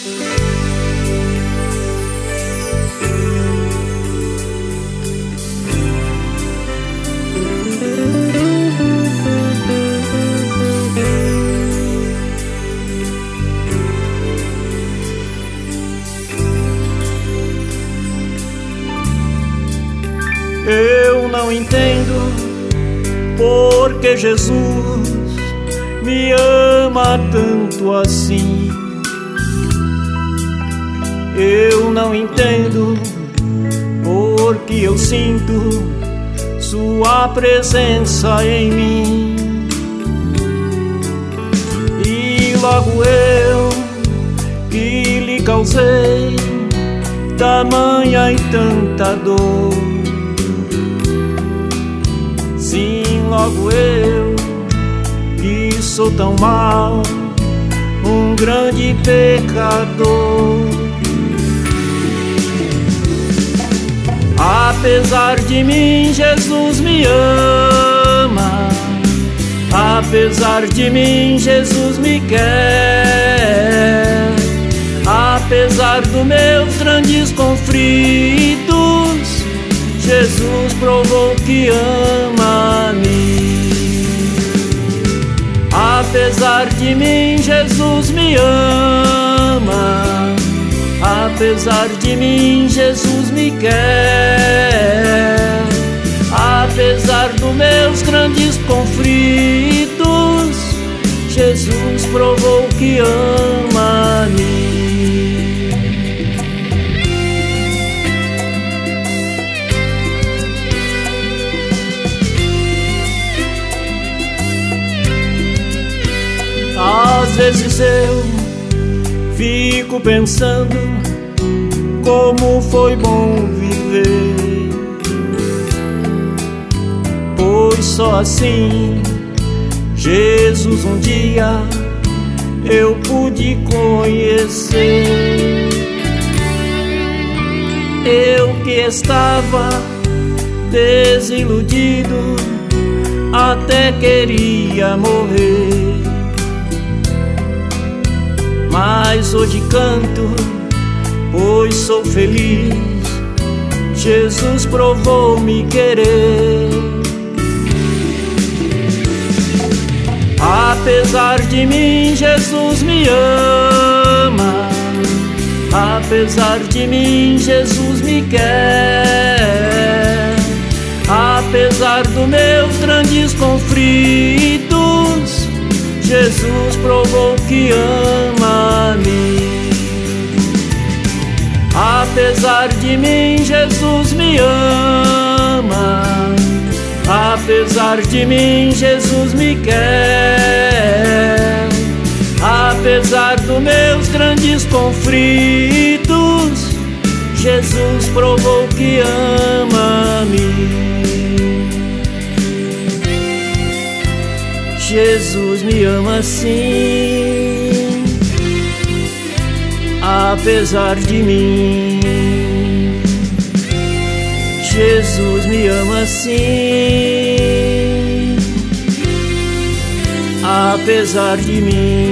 Eu não entendo porque Jesus me ama tanto assim. Eu não entendo porque eu sinto sua presença em mim. E logo eu que lhe causei tamanha e tanta dor. Sim, logo eu que sou tão mau, um grande pecador. Apesar de mim, Jesus me ama. Apesar de mim, Jesus me quer. Apesar dos meus grandes conflitos, Jesus provou que ama-me. Apesar de mim, Jesus me ama. Apesar de mim, Jesus me quer. Apesar dos meus grandes conflitos, Jesus provou que ama-me. Às vezes eu fico pensando como foi bom viver, pois só assim Jesus um dia eu pude conhecer. Eu que estava desiludido, até queria morrer, mas hoje canto, pois sou feliz. Jesus provou me querer. Apesar de mim, Jesus me ama. Apesar de mim, Jesus me quer. Apesar dos meus grandes conflitos, Jesus provou que ama-me. Apesar de mim, Jesus me ama. Apesar de mim, Jesus me quer. Apesar dos meus grandes conflitos, Jesus provou que ama-me. Jesus me ama sim, apesar de mim. Jesus me ama sim, apesar de mim.